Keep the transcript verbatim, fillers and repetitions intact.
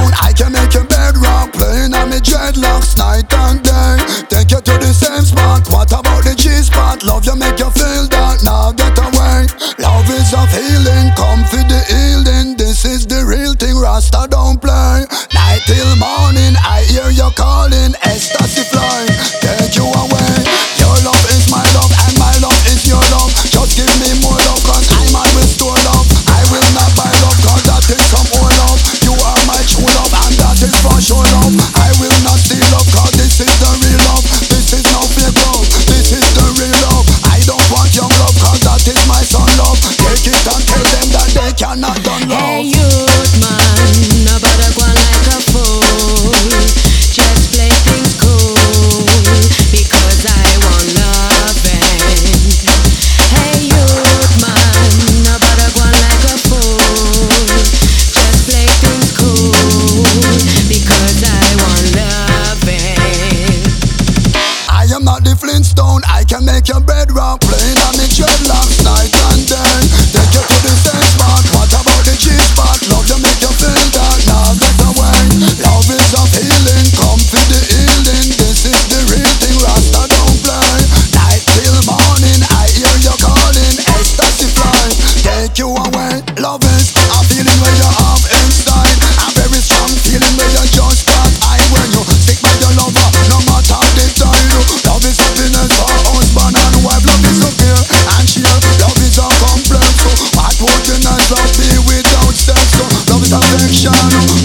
stone, I can make your bed rock. Playing on me dreadlocks night and day. Take you to the same spot. What about the G-spot? Love you make you feel that, now get away. Love is of healing, come for the healing. This is the real thing, Rasta don't play. Night till morning, I hear you calling. Ecstasy flying, take you away. Your love is my love and my love is your love. Just give me more love, cause I'm a restore love. I will not buy love, cause that is some old love. You are my true love and that is for sure love. I will not steal love, cause this is the real love. This is no fake love, this is the real love. I don't want young love, cause that is my son love. Take it and tell them that they cannot done love. Hey youth man, nobody go on like a fool. Just play things cool, because I want loving. Hey youth man, nobody go on like a fool. Just play things cool, because I want loving. I am not the Flintstone, I can make your bed rock. Playing on me dreadlocks night and day. Take you to the same spot. What about the G-spot? Love you make you feel that, now get away. Love is of healing, come for the healing. This is the real thing, Rasta don't play. Night till morning, I hear you calling. Ecstasy fly, take you away. Love is a feeling where you have inside. A very strong feeling where you just got high. When you stick by your lover, no matter the time. Love is happiness for husband and wife. Love is so pure and sheer. Love is a complex. So what would the nice love be without sex? So love is affection.